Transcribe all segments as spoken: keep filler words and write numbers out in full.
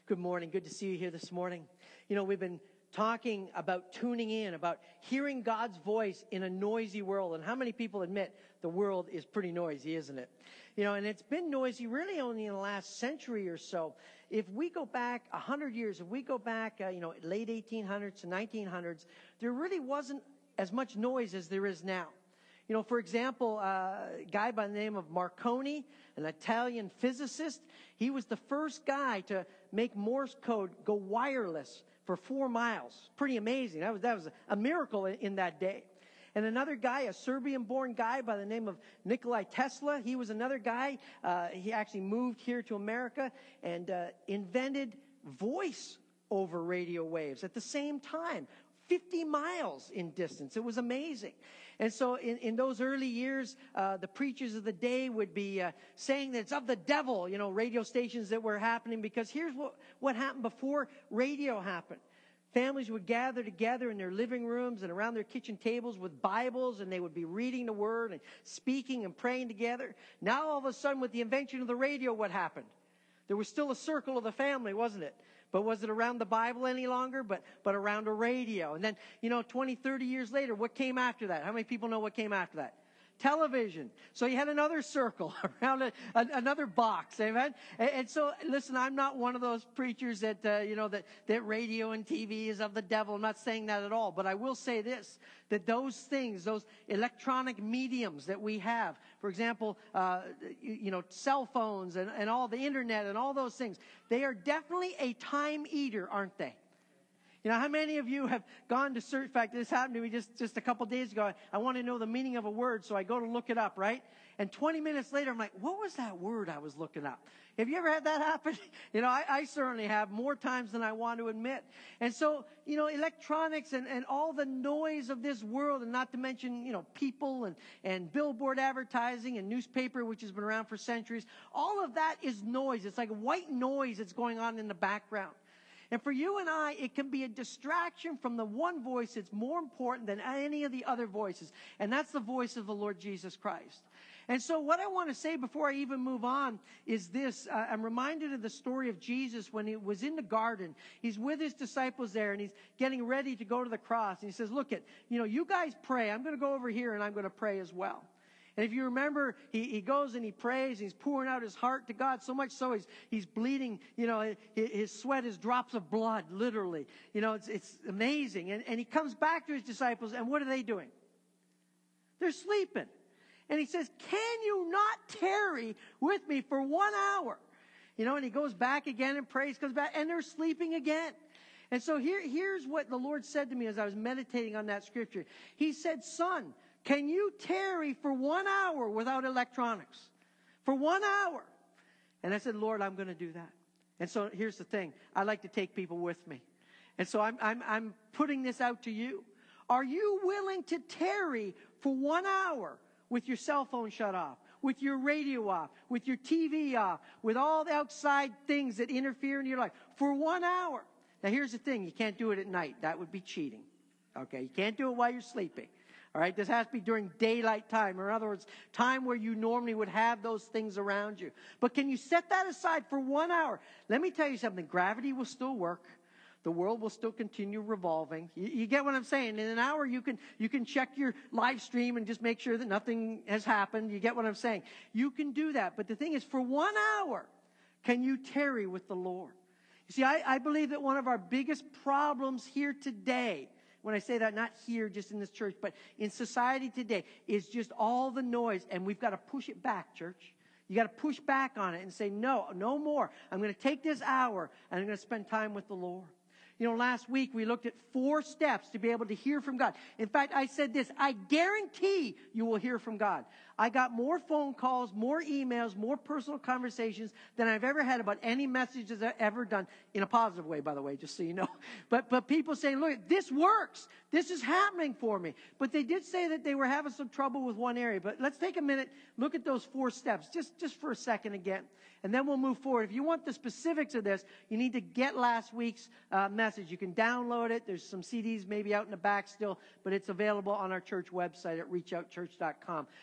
Good morning. Good to see you here this morning. You know, we've been talking about tuning in, about hearing God's voice in a noisy world. And how many people admit the world is pretty noisy, isn't it? You know, and it's been noisy really only in the last century or so. If we go back a hundred years, if we go back, uh, you know, late eighteen hundreds to nineteen hundreds, there really wasn't as much noise as there is now. You know, for example, uh, a guy by the name of Marconi, an Italian physicist, he was the first guy to make Morse code go wireless for four miles. Pretty amazing. That was, that was a miracle in, in that day. And another guy, a Serbian-born guy by the name of Nikolai Tesla, he was another guy. Uh, he actually moved here to America and uh, invented voice over radio waves at the same time. fifty miles in distance. It was amazing. And so in, in those early years, uh, the preachers of the day would be uh, saying that it's of the devil, you know, radio stations that were happening, because here's what, what happened before radio happened. Families would gather together in their living rooms and around their kitchen tables with Bibles, and they would be reading the Word and speaking and praying together. Now all of a sudden, with the invention of the radio, what happened? There was still a circle of the family, wasn't it? But was it around the Bible any longer? But but around a radio. And then, you know, twenty, thirty years later, what came after that? How many people know what came after that? Television. So you had another circle around a, a, another box, amen? And, and so, listen, I'm not one of those preachers that, uh, you know, that, that radio and T V is of the devil. I'm not saying that at all. But I will say this, that those things, those electronic mediums that we have, for example, uh, you, you know, cell phones and, and all the internet and all those things, they are definitely a time eater, aren't they? You know, how many of you have gone to search? In fact, this happened to me just, just a couple days ago. I, I want to know the meaning of a word, so I go to look it up, right? And twenty minutes later, I'm like, what was that word I was looking up? Have you ever had that happen? You know, I, I certainly have, more times than I want to admit. And so, you know, electronics and, and all the noise of this world, and not to mention, you know, people and, and billboard advertising and newspaper, which has been around for centuries, all of that is noise. It's like white noise that's going on in the background. And for you and I, it can be a distraction from the one voice that's more important than any of the other voices. And that's the voice of the Lord Jesus Christ. And so what I want to say before I even move on is this. Uh, I'm reminded of the story of Jesus when he was in the garden. He's with his disciples there, and he's getting ready to go to the cross. And he says, look, at, you know, you guys pray. I'm going to go over here, and I'm going to pray as well. And if you remember, he, he goes and he prays. He's pouring out his heart to God, so much so he's, he's bleeding. You know, his, his sweat is drops of blood, literally. You know, it's, it's amazing. And, and he comes back to his disciples, and what are they doing? They're sleeping. And he says, can you not tarry with me for one hour? You know, and he goes back again and prays, comes back, and they're sleeping again. And so here, here's what the Lord said to me as I was meditating on that scripture. He said, son, can you tarry for one hour without electronics? For one hour. And I said, Lord, I'm going to do that. And so here's the thing. I like to take people with me. And so I'm, I'm, I'm putting this out to you. Are you willing to tarry for one hour with your cell phone shut off, with your radio off, with your T V off, with all the outside things that interfere in your life for one hour? Now here's the thing. You can't do it at night. That would be cheating. Okay. You can't do it while you're sleeping. All right, this has to be during daylight time, or in other words, time where you normally would have those things around you. But can you set that aside for one hour? Let me tell you something. Gravity will still work. The world will still continue revolving. You, you get what I'm saying? In an hour, you can you can check your live stream and just make sure that nothing has happened. You get what I'm saying? You can do that. But the thing is, for one hour, can you tarry with the Lord? You see, I, I believe that one of our biggest problems here today, when I say that, not here, just in this church, but in society today, is just all the noise. And we've got to push it back, church. You got to push back on it and say, no, no more. I'm going to take this hour and I'm going to spend time with the Lord. You know, last week we looked at four steps to be able to hear from God. In fact, I said this, I guarantee you will hear from God. I got more phone calls, more emails, more personal conversations than I've ever had about any messages I've ever done, in a positive way, by the way, just so you know. But but people saying, look, this works. This is happening for me. But they did say that they were having some trouble with one area. But let's take a minute, look at those four steps, just, just for a second again. And then we'll move forward. If you want the specifics of this, you need to get last week's uh, message. You can download it. There's some C Ds maybe out in the back still, but it's available on our church website at reach out church dot com. But the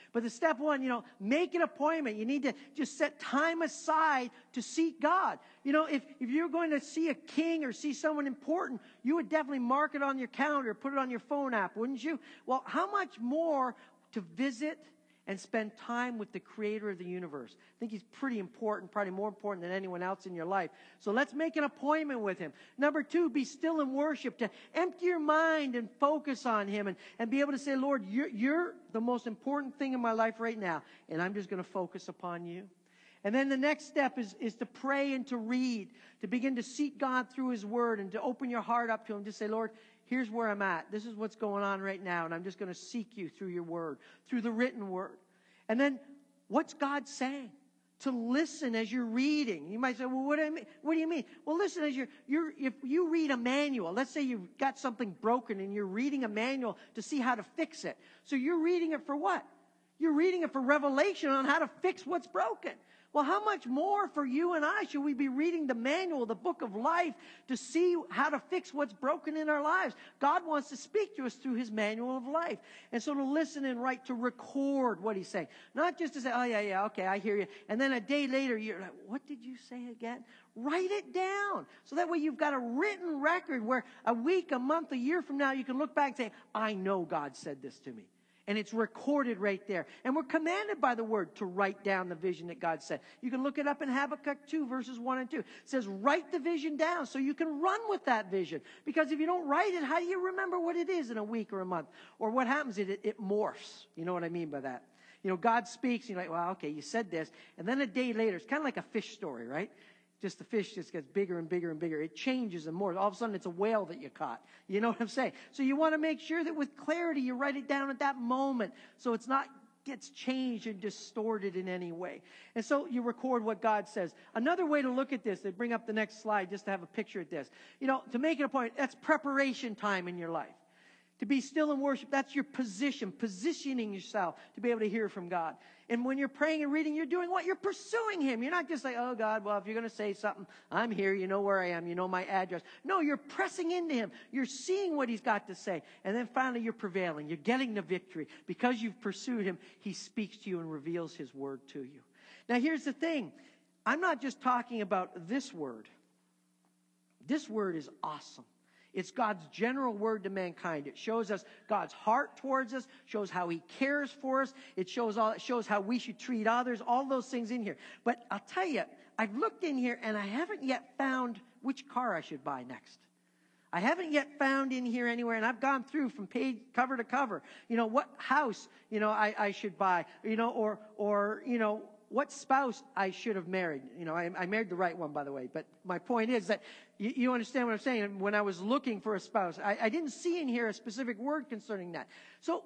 step one, you know, make an appointment. You need to just set time aside to seek God. You know, if, if you're going to see a king or see someone important, you would definitely mark it on your calendar, put it on your phone app, wouldn't you? Well, how much more to visit and spend time with the creator of the universe? I think he's pretty important, probably more important than anyone else in your life. So let's make an appointment with him. Number two, be still in worship, to empty your mind and focus on him and, and be able to say, Lord, you're, you're the most important thing in my life right now, and I'm just going to focus upon you. And then the next step is, is to pray and to read, to begin to seek God through his word and to open your heart up to him. Just say, Lord, here's where I'm at. This is what's going on right now, and I'm just going to seek you through your word, through the written word. And then, what's God saying? To listen as you're reading. You might say, well, what do, I mean? What do you mean? Well, listen, as you're, you're, if you read a manual, let's say you've got something broken and you're reading a manual to see how to fix it. So you're reading it for what? You're reading it for revelation on how to fix what's broken. Well, how much more for you and I should we be reading the manual, the book of life, to see how to fix what's broken in our lives? God wants to speak to us through his manual of life. And so to listen and write, to record what he's saying. Not just to say, oh, yeah, yeah, okay, I hear you. And then a day later, you're like, what did you say again? Write it down. So that way you've got a written record where a week, a month, a year from now, you can look back and say, I know God said this to me. And it's recorded right there. And we're commanded by the word to write down the vision that God said. You can look it up in Habakkuk two, verses one and two. It says, write the vision down so you can run with that vision. Because if you don't write it, how do you remember what it is in a week or a month? Or what happens is it, it morphs. You know what I mean by that? You know, God speaks, and you're like, well, okay, you said this. And then a day later, it's kind of like a fish story, right? Just the fish just gets bigger and bigger and bigger. It changes and more. All of a sudden, it's a whale that you caught. You know what I'm saying? So you want to make sure that with clarity, you write it down at that moment so it's not gets changed and distorted in any way. And so you record what God says. Another way to look at this, they bring up the next slide just to have a picture of this. You know, to make it a point, that's preparation time in your life. To be still in worship, that's your position, positioning yourself to be able to hear from God. And when you're praying and reading, you're doing what? You're pursuing him. You're not just like, oh, God, well, if you're going to say something, I'm here. You know where I am. You know my address. No, you're pressing into him. You're seeing what he's got to say. And then finally, you're prevailing. You're getting the victory. Because you've pursued him, he speaks to you and reveals his word to you. Now, here's the thing. I'm not just talking about this word. This word is awesome. It's God's general word to mankind. It shows us God's heart towards us, shows how he cares for us. It shows all, it shows how we should treat others, all those things in here. But I'll tell you, I've looked in here and I haven't yet found which car I should buy next. I haven't yet found in here anywhere, and I've gone through from page cover to cover, you know, what house, you know, I, I should buy, you know, or, or, you know, what spouse I should have married. You know, I, I married the right one, by the way. But my point is that you, you understand what I'm saying. When I was looking for a spouse, I, I didn't see in here a specific word concerning that. So,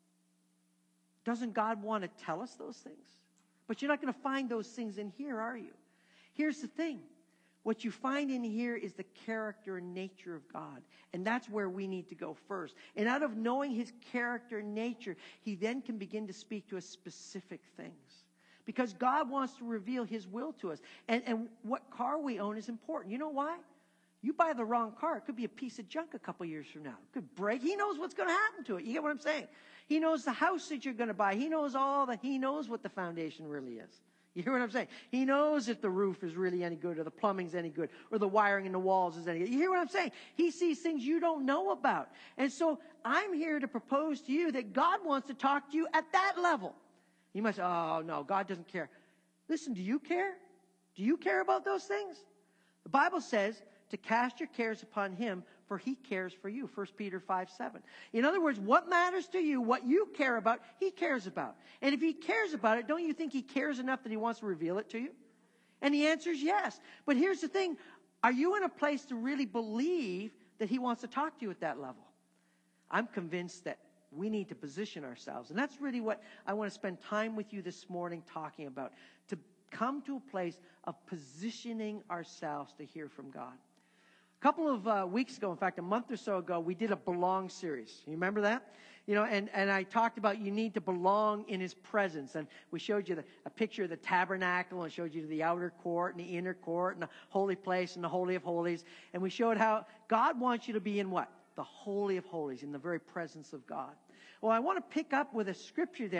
doesn't God want to tell us those things? But you're not going to find those things in here, are you? Here's the thing. What you find in here is the character and nature of God. And that's where we need to go first. And out of knowing his character and nature, he then can begin to speak to us specific things. Because God wants to reveal his will to us. And, and what car we own is important. You know why? You buy the wrong car, it could be a piece of junk a couple years from now. It could break. He knows what's going to happen to it. You get what I'm saying? He knows the house that you're going to buy. He knows all that. He knows what the foundation really is. You hear what I'm saying? He knows if the roof is really any good or the plumbing's any good or the wiring in the walls is any good. You hear what I'm saying? He sees things you don't know about. And so I'm here to propose to you that God wants to talk to you at that level. You might say, oh, no, God doesn't care. Listen, do you care? Do you care about those things? The Bible says to cast your cares upon him, for he cares for you. First Peter five seven. In other words, what matters to you, what you care about, he cares about. And if he cares about it, don't you think he cares enough that he wants to reveal it to you? And the answer is yes. But here's the thing. Are you in a place to really believe that he wants to talk to you at that level? I'm convinced that we need to position ourselves. And that's really what I want to spend time with you this morning talking about. To come to a place of positioning ourselves to hear from God. A couple of uh, weeks ago, in fact, a month or so ago, we did a Belong series. You remember that? You know, and, and I talked about you need to belong in his presence. And we showed you the, a picture of the tabernacle and showed you the outer court and the inner court and the holy place and the Holy of Holies. And we showed how God wants you to be in what? The Holy of Holies, in the very presence of God. Well, I want to pick up with a scripture there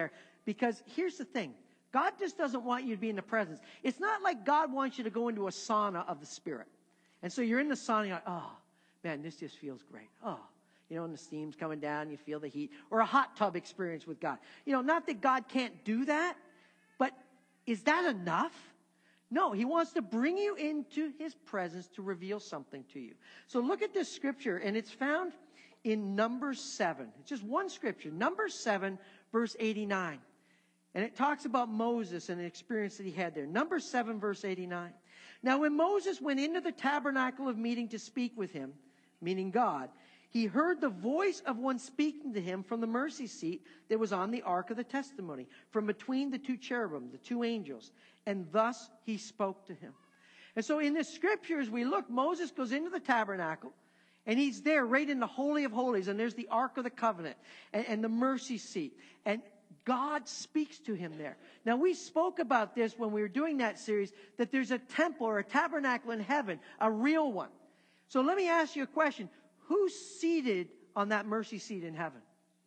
Because here's the thing. God just doesn't want you to be in the presence. It's not like God wants you to go into a sauna of the Spirit. And so you're in the sauna, you're like, oh, man, this just feels great. Oh, you know, and the steam's coming down, you feel the heat. Or a hot tub experience with God. You know, not that God can't do that, but is that enough? No, he wants to bring you into his presence to reveal something to you. So look at this scripture, and it's found in Numbers seven. It's just one scripture. Numbers seven, verse eighty-nine. And it talks about Moses and the experience that he had there. Numbers seven, verse eighty-nine. Now, when Moses went into the tabernacle of meeting to speak with him, meaning God, he heard the voice of one speaking to him from the mercy seat that was on the ark of the testimony, from between the two cherubim, the two angels. And thus he spoke to him. And so in this scripture, as we look, Moses goes into the tabernacle, and he's there right in the Holy of Holies, and there's the Ark of the Covenant and, and the mercy seat. And God speaks to him there. Now, we spoke about this when we were doing that series, that there's a temple or a tabernacle in heaven, a real one. So let me ask you a question. Who's seated on that mercy seat in heaven?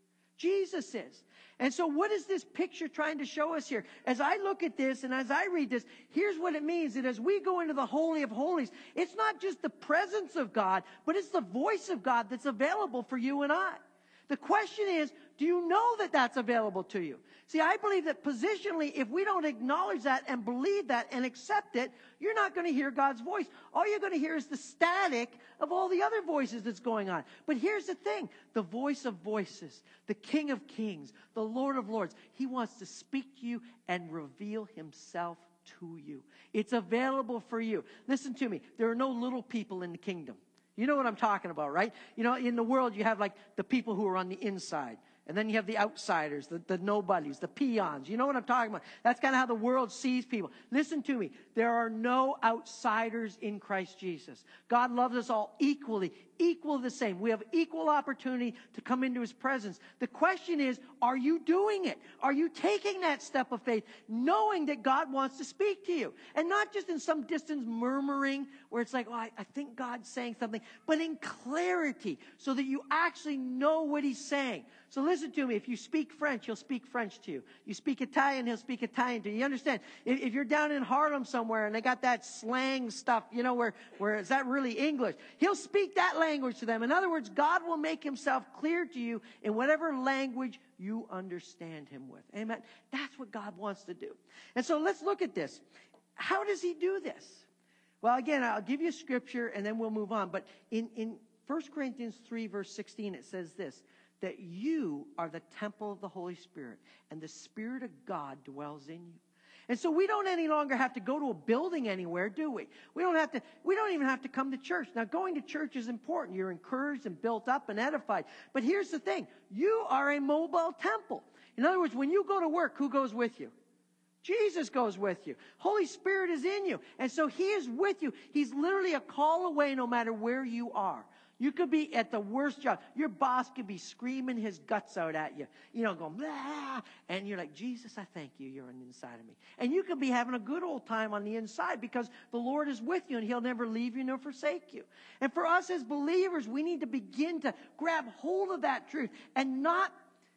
Jesus is. And so what is this picture trying to show us here? As I look at this and as I read this, here's what it means. That as we go into the Holy of Holies, it's not just the presence of God, but it's the voice of God that's available for you and I. The question is, do you know that that's available to you? See, I believe that positionally, if we don't acknowledge that and believe that and accept it, you're not going to hear God's voice. All you're going to hear is the static of all the other voices that's going on. But here's the thing. The voice of voices, the King of Kings, the Lord of Lords, he wants to speak to you and reveal himself to you. It's available for you. Listen to me. There are no little people in the kingdom. You know what I'm talking about, right? You know, in the world, you have like the people who are on the inside. And then you have the outsiders, the, the nobodies, the peons. You know what I'm talking about? That's kind of how the world sees people. Listen to me. There are no outsiders in Christ Jesus. God loves us all equally, equal the same. We have equal opportunity to come into his presence. The question is, are you doing it? Are you taking that step of faith, knowing that God wants to speak to you? And not just in some distance murmuring where it's like, oh, I, I think God's saying something, but in clarity so that you actually know what he's saying. So listen to me. If you speak French, he'll speak French to you. You speak Italian, he'll speak Italian to you. You understand? If, if you're down in Harlem somewhere and they got that slang stuff, you know, where, where is that really English? He'll speak that language to them. In other words, God will make himself clear to you in whatever language you understand him with. Amen? That's what God wants to do. And so let's look at this. How does he do this? Well, again, I'll give you a scripture and then we'll move on. But in, in First Corinthians three, verse sixteen, it says this, that you are the temple of the Holy Spirit, and the Spirit of God dwells in you. And so we don't any longer have to go to a building anywhere, do we? We don't have to, we don't even have to come to church. Now, going to church is important. You're encouraged and built up and edified. But here's the thing. You are a mobile temple. In other words, when you go to work, who goes with you? Jesus goes with you. Holy Spirit is in you. And so he is with you. He's literally a call away no matter where you are. You could be at the worst job. Your boss could be screaming his guts out at you, you know, going, blah, and you're like, Jesus, I thank you. You're on the inside of me. And you could be having a good old time on the inside because the Lord is with you and he'll never leave you nor forsake you. And for us as believers, we need to begin to grab hold of that truth and not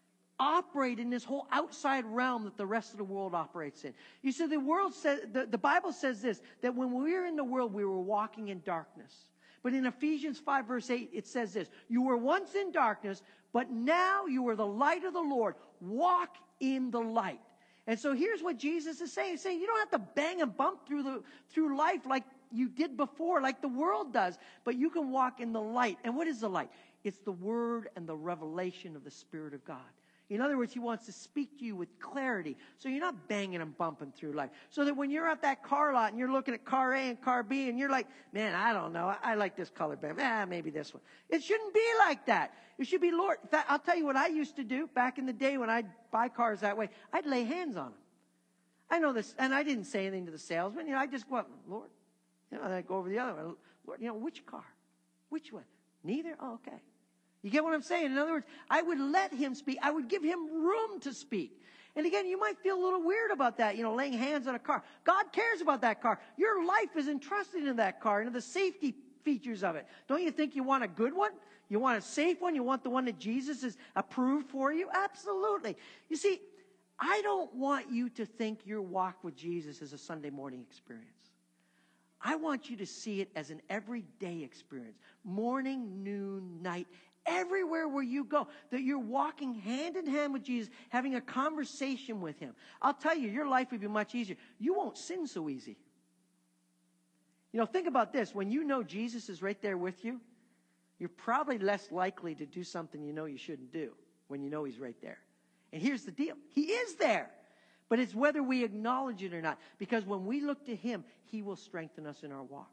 operate in this whole outside realm that the rest of the world operates in. You see, the world says, the, the Bible says this, that when we were in the world, we were walking in darkness. But in Ephesians five, verse eight, it says this, you were once in darkness, but now you are the light of the Lord. Walk in the light. And so here's what Jesus is saying. He's saying you don't have to bang and bump through the through life like you did before, like the world does, but you can walk in the light. And what is the light? It's the word and the revelation of the Spirit of God. In other words, he wants to speak to you with clarity. So you're not banging and bumping through life. So that when you're at that car lot and you're looking at car A and car B and you're like, man, I don't know. I, I like this color better. Ah, maybe this one. It shouldn't be like that. It should be, Lord. In fact, I'll tell you what I used to do back in the day when I'd buy cars that way. I'd lay hands on them. I know this, and I didn't say anything to the salesman. You know, I just go up, Lord. You know, and I'd go over the other one. Lord, you know, which car? Which one? Neither? Oh, okay. You get what I'm saying? In other words, I would let him speak. I would give him room to speak. And again, you might feel a little weird about that, you know, laying hands on a car. God cares about that car. Your life is entrusted in that car and the safety features of it. Don't you think you want a good one? You want a safe one? You want the one that Jesus has approved for you? Absolutely. You see, I don't want you to think your walk with Jesus is a Sunday morning experience. I want you to see it as an everyday experience. Morning, noon, night, everywhere where you go. That you're walking hand in hand with Jesus, having a conversation with him. I'll tell you, your life would be much easier. You won't sin so easy. You know, think about this. When you know Jesus is right there with you, you're probably less likely to do something you know you shouldn't do when you know he's right there. And here's the deal. He is there. But it's whether we acknowledge it or not. Because when we look to him, he will strengthen us in our walk.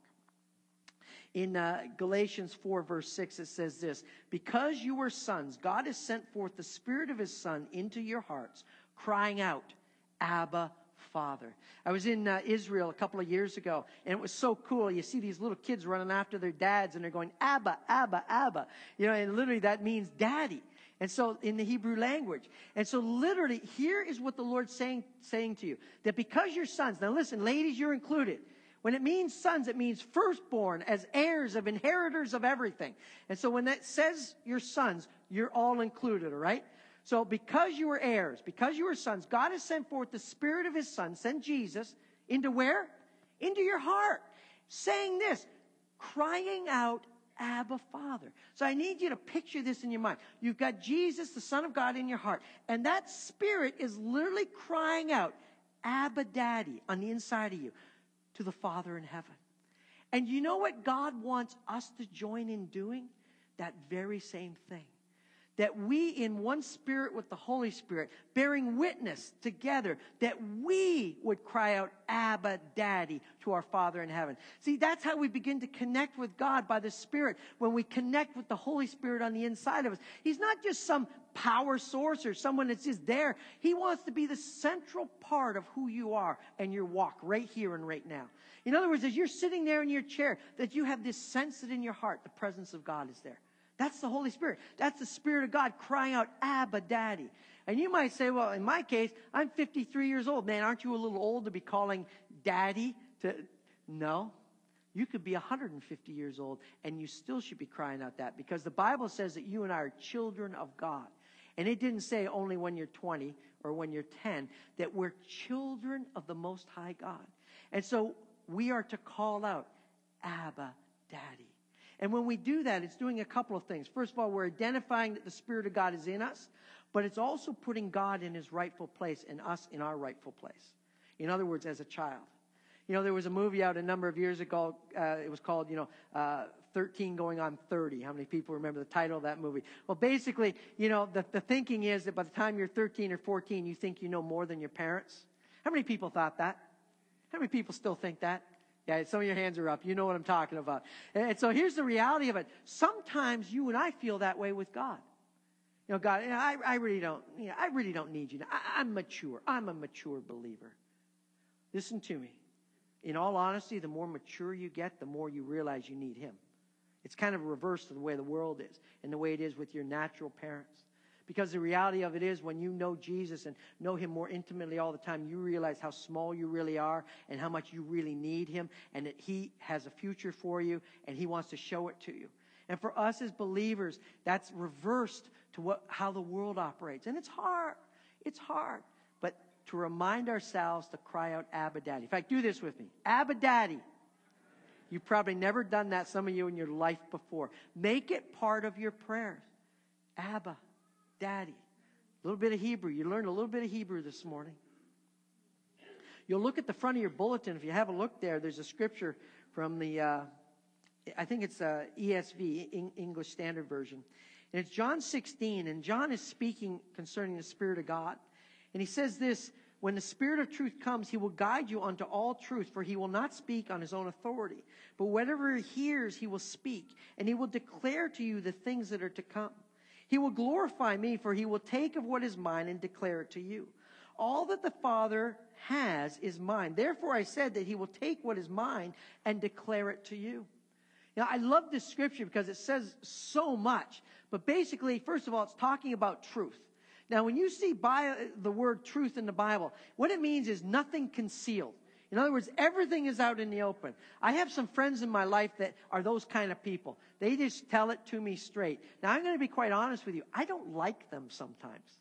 In uh, Galatians four, verse six, it says this: because you are sons, God has sent forth the Spirit of his Son into your hearts, crying out, Abba, Father. I was in uh, Israel a couple of years ago, and it was so cool. You see these little kids running after their dads, and they're going, Abba, Abba, Abba. You know, and literally that means daddy. And so in the Hebrew language. And so literally, here is what the Lord's saying, saying to you. That because you're sons, now listen, ladies, you're included. When it means sons, it means firstborn, as heirs of inheritors of everything. And so when that says you're sons, you're all included, all right? So because you are heirs, because you are sons, God has sent forth the Spirit of his Son, sent Jesus, into where? Into your heart. Saying this, crying out, Abba, Father. So I need you to picture this in your mind. You've got Jesus, the Son of God, in your heart. And that Spirit is literally crying out, Abba, Daddy, on the inside of you, to the Father in heaven. And you know what God wants us to join in doing? That very same thing. That we, in one spirit with the Holy Spirit, bearing witness together, that we would cry out, Abba, Daddy, to our Father in heaven. See, that's how we begin to connect with God by the Spirit, when we connect with the Holy Spirit on the inside of us. He's not just some power source or someone that's just there. He wants to be the central part of who you are and your walk right here and right now. In other words, as you're sitting there in your chair, that you have this sense that in your heart the presence of God is there. That's the Holy Spirit. That's the Spirit of God crying out, Abba, Daddy. And you might say, well, in my case, I'm fifty-three years old. Man, aren't you a little old to be calling Daddy? To... No. You could be one hundred fifty years old, and you still should be crying out that, because the Bible says that you and I are children of God. And it didn't say only when you're twenty or when you're ten, that we're children of the Most High God. And so we are to call out, Abba, Daddy. And when we do that, it's doing a couple of things. First of all, we're identifying that the Spirit of God is in us, but it's also putting God in his rightful place and us in our rightful place. In other words, as a child. You know, there was a movie out a number of years ago. Uh, it was called, you know, uh, thirteen going on thirty. How many people remember the title of that movie? Well, basically, you know, the, the thinking is that by the time you're thirteen or fourteen, you think you know more than your parents. How many people thought that? How many people still think that? Yeah, some of your hands are up. You know what I'm talking about. And so here's the reality of it. Sometimes you and I feel that way with God. You know, God, you know, I, I really don't, you know, I really don't need you. I, I'm mature. I'm a mature believer. Listen to me. In all honesty, the more mature you get, the more you realize you need him. It's kind of reverse to the way the world is and the way it is with your natural parents. Because the reality of it is, when you know Jesus and know him more intimately all the time, you realize how small you really are and how much you really need him, and that he has a future for you and he wants to show it to you. And for us as believers, that's reversed to what how the world operates. And it's hard. It's hard. But to remind ourselves to cry out, Abba, Daddy. In fact, do this with me. Abba, Daddy. You've probably never done that, some of you, in your life before. Make it part of your prayers. Abba, Daddy. A little bit of Hebrew. You learned a little bit of Hebrew this morning. You'll look at the front of your bulletin. If you have a look there, there's a scripture from the, uh, I think it's uh, E S V, English Standard Version. And it's John sixteen. And John is speaking concerning the Spirit of God. And he says this: when the Spirit of truth comes, he will guide you unto all truth, for he will not speak on his own authority. But whatever he hears, he will speak. And he will declare to you the things that are to come. He will glorify me, for he will take of what is mine and declare it to you. All that the Father has is mine. Therefore I said that he will take what is mine and declare it to you. Now, I love this scripture because it says so much. But basically, first of all, it's talking about truth. Now, when you see by the word truth in the Bible, what it means is nothing concealed. In other words, everything is out in the open. I have some friends in my life that are those kind of people. They just tell it to me straight. Now, I'm going to be quite honest with you. I don't like them sometimes.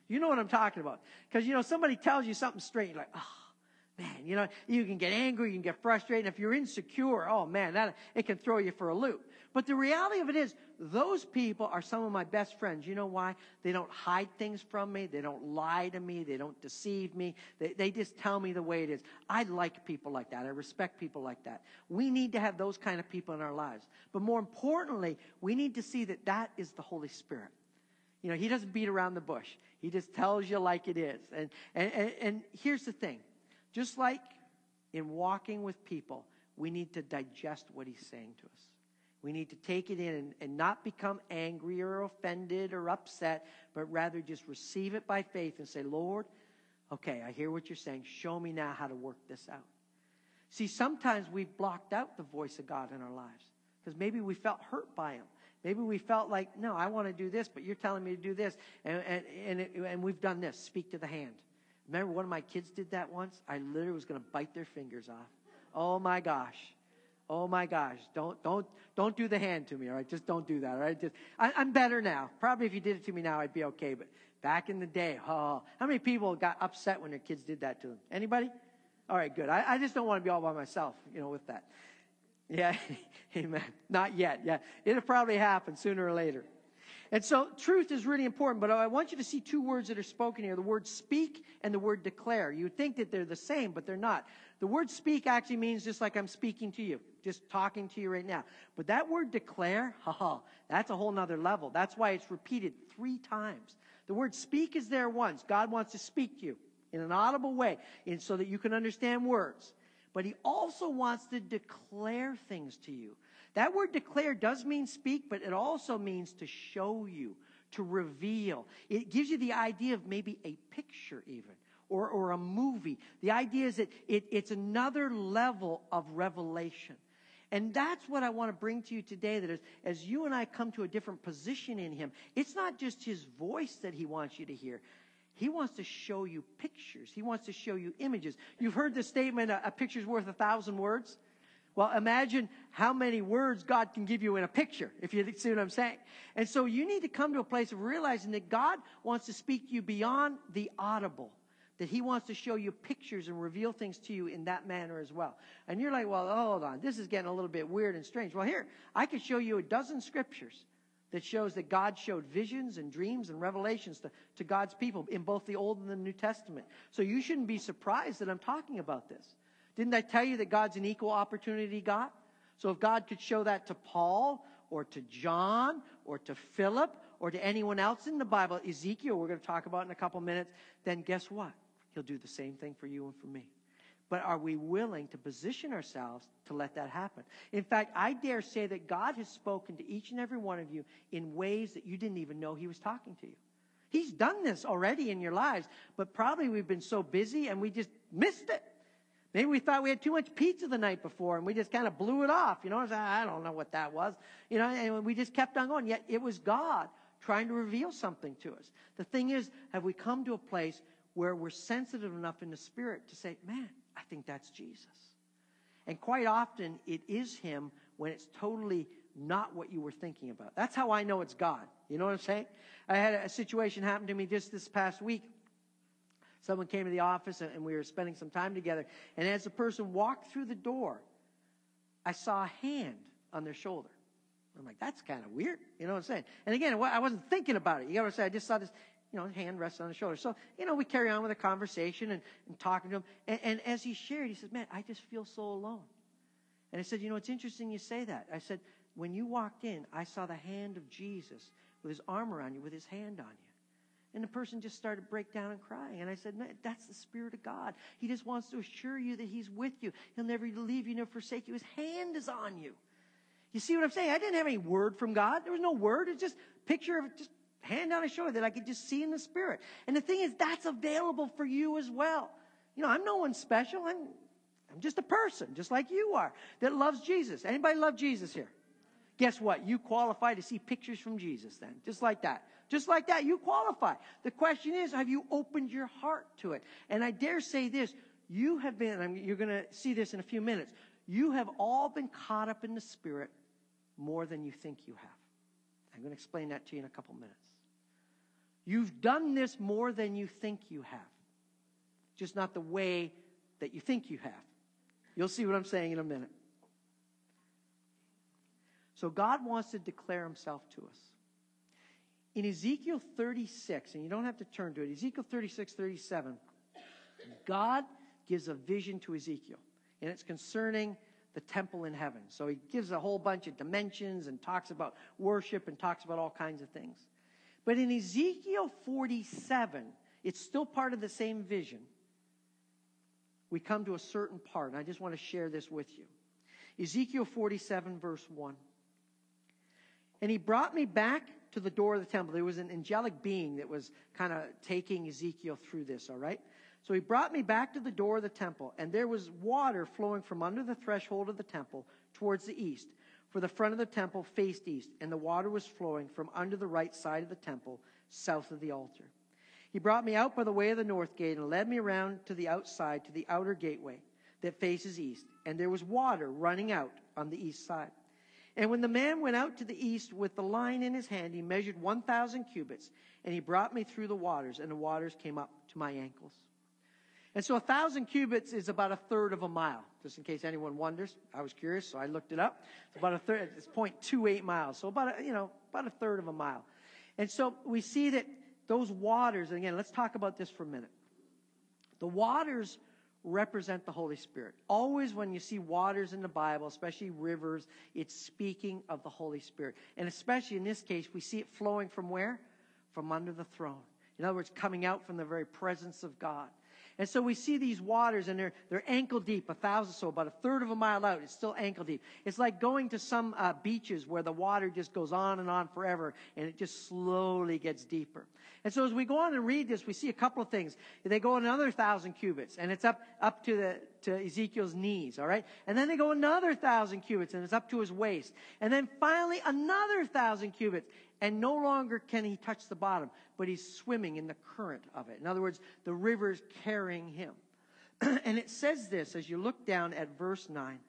You know what I'm talking about. Because, you know, somebody tells you something straight, you're like, oh, man, you know, you can get angry, you can get frustrated. And if you're insecure, oh, man, that it can throw you for a loop. But the reality of it is, those people are some of my best friends. You know why? They don't hide things from me. They don't lie to me. They don't deceive me. They, they just tell me the way it is. I like people like that. I respect people like that. We need to have those kind of people in our lives. But more importantly, we need to see that that is the Holy Spirit. You know, he doesn't beat around the bush. He just tells you like it is. And, and, and, and here's the thing. Just like in walking with people, we need to digest what he's saying to us. We need to take it in and, and not become angry or offended or upset, but rather just receive it by faith and say, Lord, okay, I hear what you're saying. Show me now how to work this out. See, sometimes we've blocked out the voice of God in our lives because maybe we felt hurt by him. Maybe we felt like, no, I want to do this, but you're telling me to do this. And, and, and, it, and we've done this, speak to the hand. Remember one of my kids did that once? I literally was going to bite their fingers off. Oh, my gosh. Oh, my gosh. Don't don't don't do the hand to me, all right? Just don't do that, all right? Just, I, I'm better now. Probably if you did it to me now, I'd be okay. But back in the day, oh, how many people got upset when their kids did that to them? Anybody? All right, good. I, I just don't want to be all by myself, you know, with that. Yeah, amen. Not yet. Yeah, it'll probably happen sooner or later. And so truth is really important, but I want you to see two words that are spoken here, the word speak and the word declare. You would think that they're the same, but they're not. The word speak actually means just like I'm speaking to you, just talking to you right now. But that word declare, haha, that's a whole nother level. That's why it's repeated three times. The word speak is there once. God wants to speak to you in an audible way and so that you can understand words. But he also wants to declare things to you. That word declare does mean speak, but it also means to show you, to reveal. It gives you the idea of maybe a picture even, or, or a movie. The idea is that it, it's another level of revelation. And that's what I want to bring to you today, that as, as you and I come to a different position in him, it's not just his voice that he wants you to hear. He wants to show you pictures. He wants to show you images. You've heard the statement, a, a picture's worth a thousand words. Well, imagine how many words God can give you in a picture, if you see what I'm saying. And so you need to come to a place of realizing that God wants to speak to you beyond the audible, that he wants to show you pictures and reveal things to you in that manner as well. And you're like, well, hold on, this is getting a little bit weird and strange. Well, here, I could show you a dozen scriptures that shows that God showed visions and dreams and revelations to, to God's people in both the Old and the New Testament. So you shouldn't be surprised that I'm talking about this. Didn't I tell you that God's an equal opportunity God? So if God could show that to Paul or to John or to Philip or to anyone else in the Bible, Ezekiel, we're going to talk about in a couple minutes, then guess what? He'll do the same thing for you and for me. But are we willing to position ourselves to let that happen? In fact, I dare say that God has spoken to each and every one of you in ways that you didn't even know he was talking to you. He's done this already in your lives, but probably we've been so busy and we just missed it. Maybe we thought we had too much pizza the night before and we just kind of blew it off. You know, I don't know what that was. You know, and we just kept on going. Yet it was God trying to reveal something to us. The thing is, have we come to a place where we're sensitive enough in the spirit to say, man, I think that's Jesus. And quite often it is him when it's totally not what you were thinking about. That's how I know it's God. You know what I'm saying? I had a situation happen to me just this past week. Someone came to the office and we were spending some time together. And as the person walked through the door, I saw a hand on their shoulder. I'm like, that's kind of weird. You know what I'm saying? And again, I wasn't thinking about it. You know what I'm saying? I just saw this, you know, hand rested on the shoulder. So, you know, we carry on with a conversation and, and talking to him. And, and as he shared, he said, man, I just feel so alone. And I said, you know, it's interesting you say that. I said, when you walked in, I saw the hand of Jesus with his arm around you, with his hand on you. And the person just started to break down and crying. And I said, man, that's the Spirit of God. He just wants to assure you that he's with you. He'll never leave you, never forsake you. His hand is on you. You see what I'm saying? I didn't have any word from God. There was no word. It's just a picture of just hand on his shoulder that I could just see in the Spirit. And the thing is, that's available for you as well. You know, I'm no one special. I'm, I'm just a person, just like you are, that loves Jesus. Anybody love Jesus here? Guess what? You qualify to see pictures from Jesus then. Just like that. Just like that, you qualify. The question is, have you opened your heart to it? And I dare say this, you have been, and you're going to see this in a few minutes, you have all been caught up in the Spirit more than you think you have. I'm going to explain that to you in a couple minutes. You've done this more than you think you have. Just not the way that you think you have. You'll see what I'm saying in a minute. So God wants to declare himself to us. In Ezekiel thirty-six, and you don't have to turn to it, Ezekiel thirty-six, thirty-seven, God gives a vision to Ezekiel, and it's concerning the temple in heaven. So he gives a whole bunch of dimensions and talks about worship and talks about all kinds of things. But in Ezekiel forty-seven, it's still part of the same vision. We come to a certain part, and I just want to share this with you. Ezekiel forty-seven, verse one. And he brought me back to the door of the temple. There was an angelic being that was kind of taking Ezekiel through this, all right? So he brought me back to the door of the temple, and there was water flowing from under the threshold of the temple towards the east. For the front of the temple faced east, and the water was flowing from under the right side of the temple, south of the altar. He brought me out by the way of the north gate and led me around to the outside, to the outer gateway that faces east. And there was water running out on the east side. And when the man went out to the east with the line in his hand, he measured one thousand cubits, and he brought me through the waters, and the waters came up to my ankles. And so a thousand cubits is about a third of a mile, just in case anyone wonders. I was curious, so I looked it up. It's about a third, it's zero point two eight miles, so about a, you know, about a third of a mile. And so we see that those waters, and again, let's talk about this for a minute. The waters represent the Holy Spirit. Always when you see waters in the Bible, especially rivers, it's speaking of the Holy Spirit. And especially in this case, we see it flowing from where? From under the throne. In other words, coming out from the very presence of God. And so we see these waters, and they're, they're ankle deep, a thousand, so about a third of a mile out. It's still ankle deep. It's like going to some uh, beaches where the water just goes on and on forever, and it just slowly gets deeper. And so as we go on and read this, we see a couple of things. They go another thousand cubits, and it's up, up to the to Ezekiel's knees, all right? And then they go another thousand cubits, and it's up to his waist. And then finally another thousand cubits. And no longer can he touch the bottom, but he's swimming in the current of it. In other words, the river's carrying him. And it says this as you look down at verse nine.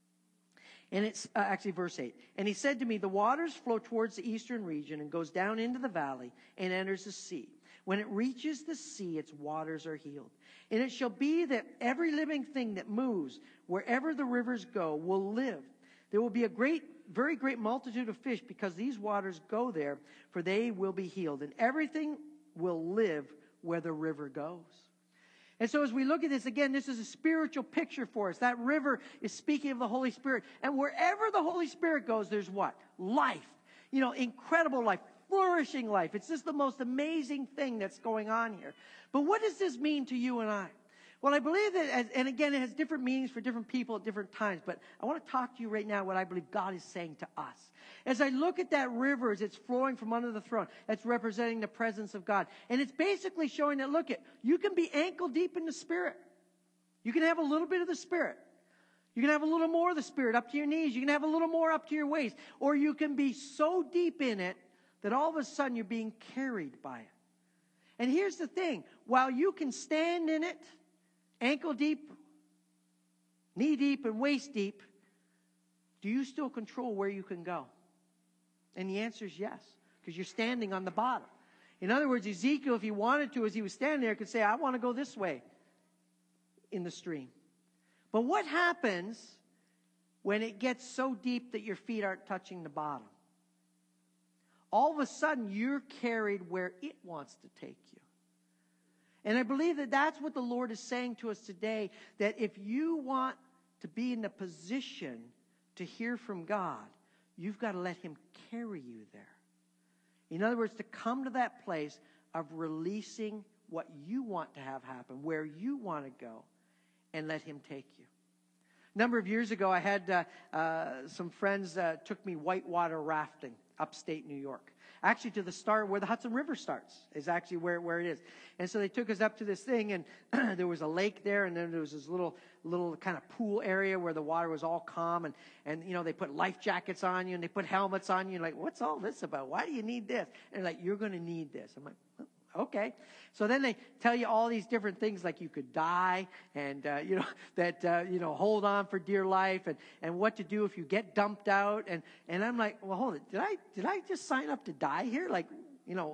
And it's uh, actually verse eight. And he said to me, the waters flow towards the eastern region and goes down into the valley and enters the sea. When it reaches the sea, its waters are healed. And it shall be that every living thing that moves, wherever the rivers go, will live. There will be a great, very great multitude of fish because these waters go there, for they will be healed. And everything will live where the river goes. And so as we look at this, again, this is a spiritual picture for us. That river is speaking of the Holy Spirit. And wherever the Holy Spirit goes, there's what? Life. You know, incredible life, flourishing life. It's just the most amazing thing that's going on here. But what does this mean to you and I? Well, I believe that, as, and again, it has different meanings for different people at different times, but I want to talk to you right now what I believe God is saying to us. As I look at that river as it's flowing from under the throne, that's representing the presence of God. And it's basically showing that, look, at you can be ankle deep in the Spirit. You can have a little bit of the Spirit. You can have a little more of the Spirit up to your knees. You can have a little more up to your waist. Or you can be so deep in it that all of a sudden you're being carried by it. And here's the thing. While you can stand in it, ankle deep, knee deep, and waist deep, do you still control where you can go? And the answer is yes, because you're standing on the bottom. In other words, Ezekiel, if he wanted to, as he was standing there, could say, I want to go this way in the stream. But what happens when it gets so deep that your feet aren't touching the bottom? All of a sudden, you're carried where it wants to take you. And I believe that that's what the Lord is saying to us today, that if you want to be in the position to hear from God, you've got to let him carry you there. In other words, to come to that place of releasing what you want to have happen, where you want to go, and let him take you. A number of years ago, I had uh, uh, some friends uh, took me whitewater rafting upstate New York. Actually, to the start where the Hudson River starts is actually where, where it is. And so they took us up to this thing, and there was a lake there, and then there was this little little kind of pool area where the water was all calm, and, and you know, they put life jackets on you, and they put helmets on you, and like, what's all this about? Why do you need this? And like, you're going to need this. I'm like, oh, okay. So then they tell you all these different things, like you could die, and uh, you know that uh, you know hold on for dear life, and, and what to do if you get dumped out, and, and I'm like, well, hold it, did I did I just sign up to die here? Like, you know,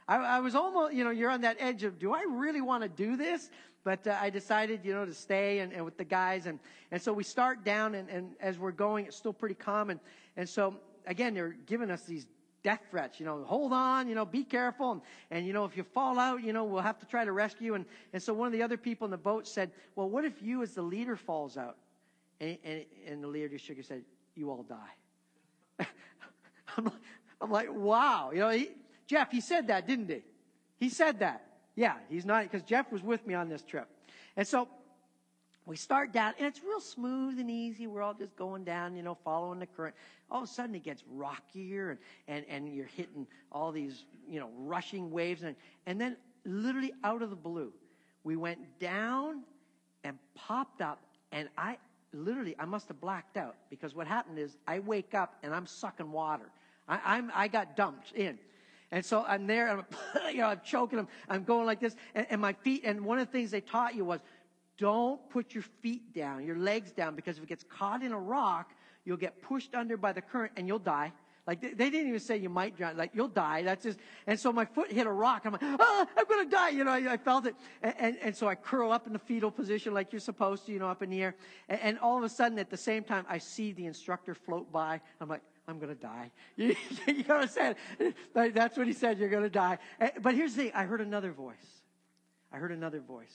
I, I was almost, you know, you're on that edge of, do I really want to do this? But uh, I decided, you know, to stay and, and with the guys. And, and so we start down, and, and as we're going, it's still pretty calm. And, and so, again, they're giving us these death threats, you know, hold on, you know, be careful. And, and, you know, if you fall out, you know, we'll have to try to rescue you. And, and so one of the other people in the boat said, well, what if you as the leader falls out? And, and, and the leader just shook his head, you all die. I'm, like, I'm like, wow. You know, he, Jeff, he said that, didn't he? He said that. Yeah, he's not, because Jeff was with me on this trip. And so we start down, and it's real smooth and easy. We're all just going down, you know, following the current. All of a sudden, it gets rockier, and, and, and you're hitting all these, you know, rushing waves. And, and then, literally out of the blue, we went down and popped up, and I literally, I must have blacked out, because what happened is I wake up, and I'm sucking water. I, I'm, I got dumped in. And so I'm there, and I'm, you know, I'm choking, I'm, I'm going like this, and, and my feet, and one of the things they taught you was, don't put your feet down, your legs down, because if it gets caught in a rock, you'll get pushed under by the current, and you'll die. Like, they, they didn't even say you might drown, like, you'll die, that's just, and so my foot hit a rock, I'm like, ah, I'm gonna die, you know, I, I felt it, and, and, and so I curl up in the fetal position like you're supposed to, you know, up in the air, and, and all of a sudden, at the same time, I see the instructor float by, I'm like, I'm going to die. You, you know what I'm saying? That's what he said, you're going to die. But here's the thing, I heard another voice. I heard another voice.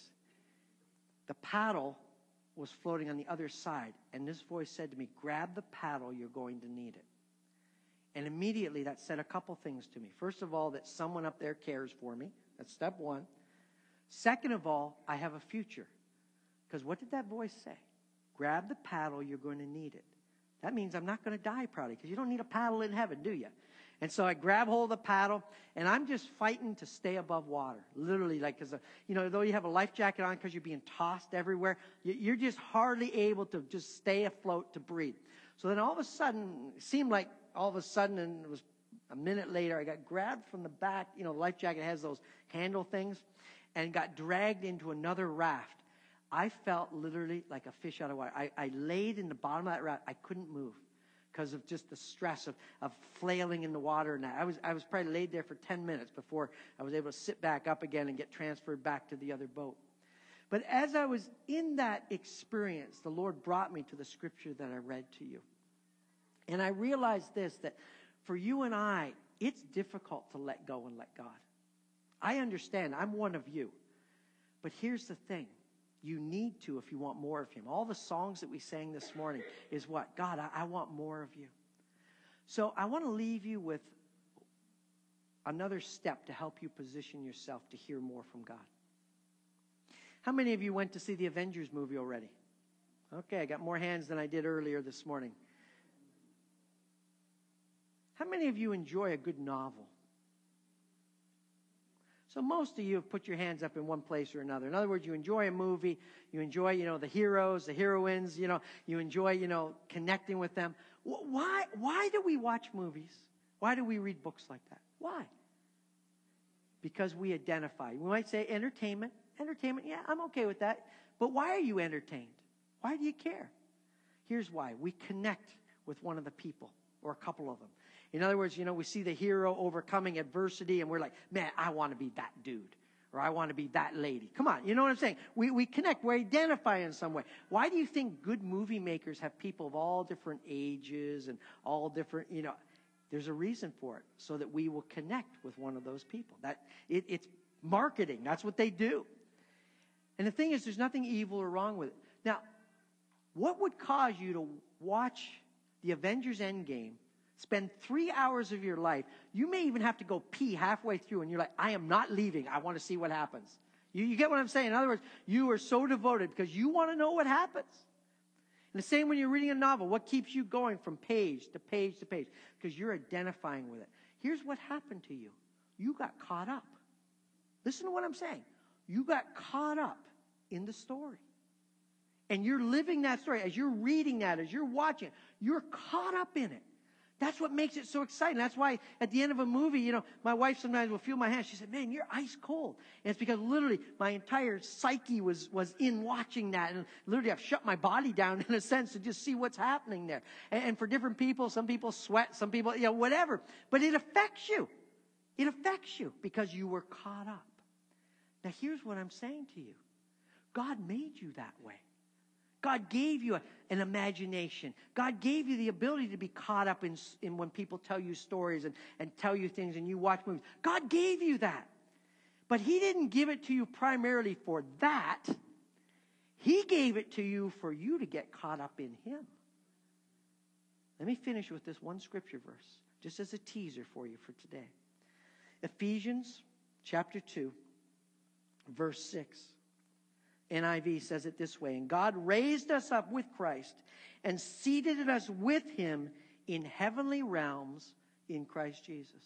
The paddle was floating on the other side, and this voice said to me, grab the paddle, you're going to need it. And immediately that said a couple things to me. First of all, that someone up there cares for me. That's step one. Second of all, I have a future. Because what did that voice say? Grab the paddle, you're going to need it. That means I'm not going to die probably, because you don't need a paddle in heaven, do you? And so I grab hold of the paddle, and I'm just fighting to stay above water. Literally, like, because, you know, though you have a life jacket on because you're being tossed everywhere, you're just hardly able to just stay afloat to breathe. So then all of a sudden, it seemed like all of a sudden, and it was a minute later, I got grabbed from the back. You know, the life jacket has those handle things, and got dragged into another raft. I felt literally like a fish out of water. I, I laid in the bottom of that raft. I couldn't move because of just the stress of, of flailing in the water. And I was, I was probably laid there for ten minutes before I was able to sit back up again and get transferred back to the other boat. But as I was in that experience, the Lord brought me to the scripture that I read to you. And I realized this, that for you and I, it's difficult to let go and let God. I understand. I'm one of you. But here's the thing. You need to if you want more of him. All the songs that we sang this morning is what? God, I, I want more of you. So I want to leave you with another step to help you position yourself to hear more from God. How many of you went to see the Avengers movie already? Okay, I got more hands than I did earlier this morning. How many of you enjoy a good novel? So most of you have put your hands up in one place or another. In other words, you enjoy a movie, you enjoy, you know, the heroes, the heroines, you know, you enjoy, you know, connecting with them. Why, why do we watch movies? Why do we read books like that? Why? Because we identify. We might say entertainment. Entertainment, yeah, I'm okay with that. But why are you entertained? Why do you care? Here's why. We connect with one of the people or a couple of them. In other words, you know, we see the hero overcoming adversity and we're like, man, I want to be that dude. Or I want to be that lady. Come on, you know what I'm saying? We we connect, we identify in some way. Why do you think good movie makers have people of all different ages and all different, you know, there's a reason for it, so that we will connect with one of those people. That it, it's marketing, that's what they do. And the thing is, there's nothing evil or wrong with it. Now, what would cause you to watch the Avengers Endgame, spend three hours of your life, you may even have to go pee halfway through, and you're like, I am not leaving. I want to see what happens. You, you get what I'm saying? In other words, you are so devoted because you want to know what happens. And the same when you're reading a novel. What keeps you going from page to page to page? Because you're identifying with it. Here's what happened to you. You got caught up. Listen to what I'm saying. You got caught up in the story. And you're living that story. As you're reading that, as you're watching it, you're caught up in it. That's what makes it so exciting. That's why at the end of a movie, you know, my wife sometimes will feel my hand. She said, man, you're ice cold. And it's because literally my entire psyche was, was in watching that. And literally I've shut my body down in a sense to just see what's happening there. And, and for different people, some people sweat, some people, you know, whatever. But it affects you. It affects you because you were caught up. Now here's what I'm saying to you. God made you that way. God gave you a, an imagination. God gave you the ability to be caught up in, in when people tell you stories and, and tell you things and you watch movies. God gave you that. But He didn't give it to you primarily for that. He gave it to you for you to get caught up in Him. Let me finish with this one scripture verse, just as a teaser for you for today. Ephesians chapter two, verse six. N I V says it this way, and God raised us up with Christ and seated us with Him in heavenly realms in Christ Jesus.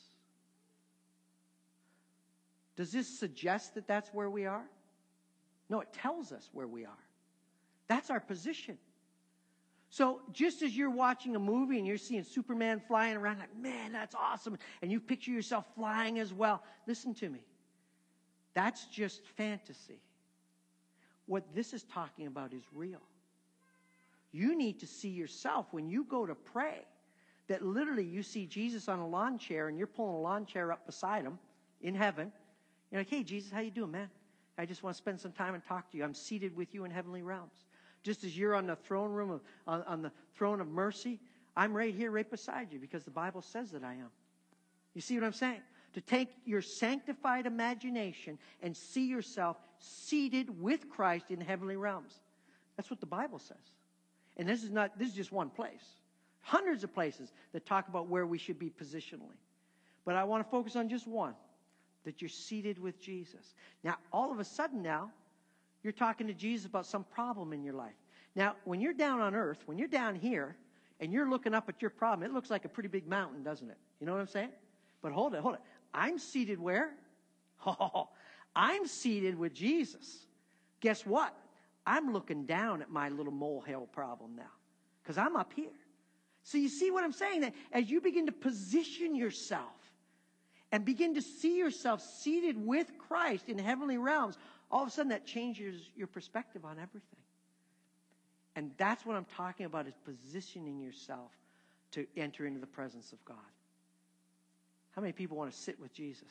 Does this suggest that that's where we are? No, it tells us where we are. That's our position. So just as you're watching a movie and you're seeing Superman flying around, like, man, that's awesome, and you picture yourself flying as well, listen to me. That's just fantasy. What this is talking about is real. You need to see yourself when you go to pray, that literally you see Jesus on a lawn chair and you're pulling a lawn chair up beside Him in heaven. You're like, hey, Jesus, how you doing, man? I just want to spend some time and talk to you. I'm seated with you in heavenly realms. Just as you're on the throne room of, on, on the throne of mercy, I'm right here, right beside you, because the Bible says that I am. You see what I'm saying? To take your sanctified imagination and see yourself seated with Christ in heavenly realms. That's what the Bible says. And this is not, this is just one place. Hundreds of places that talk about where we should be positionally. But I want to focus on just one, that you're seated with Jesus. Now, all of a sudden now, you're talking to Jesus about some problem in your life. Now, when you're down on earth, when you're down here, and you're looking up at your problem, it looks like a pretty big mountain, doesn't it? You know what I'm saying? But hold it, hold it. I'm seated where? Oh, I'm seated with Jesus. Guess what? I'm looking down at my little molehill problem now, because I'm up here. So you see what I'm saying? That as you begin to position yourself and begin to see yourself seated with Christ in heavenly realms, all of a sudden that changes your perspective on everything. And that's what I'm talking about, is positioning yourself to enter into the presence of God. How many people want to sit with Jesus?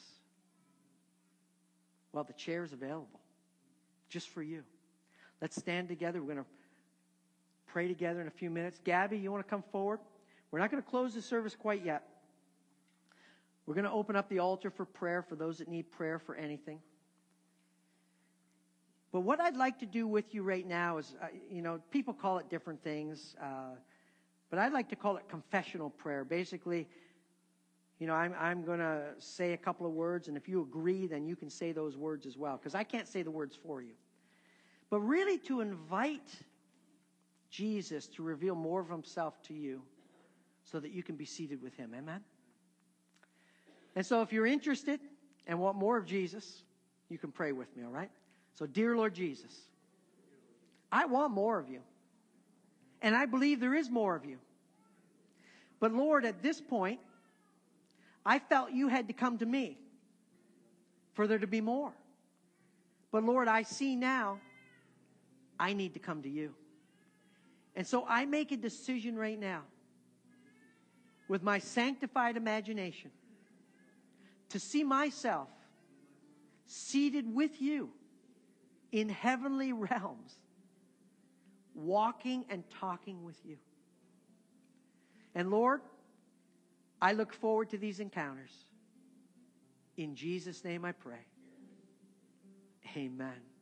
Well, the chair is available just for you. Let's stand together. We're going to pray together in a few minutes. Gabby, you want to come forward? We're not going to close the service quite yet. We're going to open up the altar for prayer for those that need prayer for anything. But what I'd like to do with you right now is, uh, you know, people call it different things, uh, but I'd like to call it confessional prayer. Basically, you know, I'm, I'm going to say a couple of words, and if you agree, then you can say those words as well, because I can't say the words for you. But really to invite Jesus to reveal more of Himself to you so that you can be seated with Him. Amen? And so if you're interested and want more of Jesus, you can pray with me, all right? So, dear Lord Jesus, I want more of you. And I believe there is more of you. But Lord, at this point, I felt you had to come to me for there to be more. But Lord, I see now I need to come to you. And so I make a decision right now with my sanctified imagination to see myself seated with you in heavenly realms, walking and talking with you. And Lord, I look forward to these encounters. In Jesus' name I pray. Amen.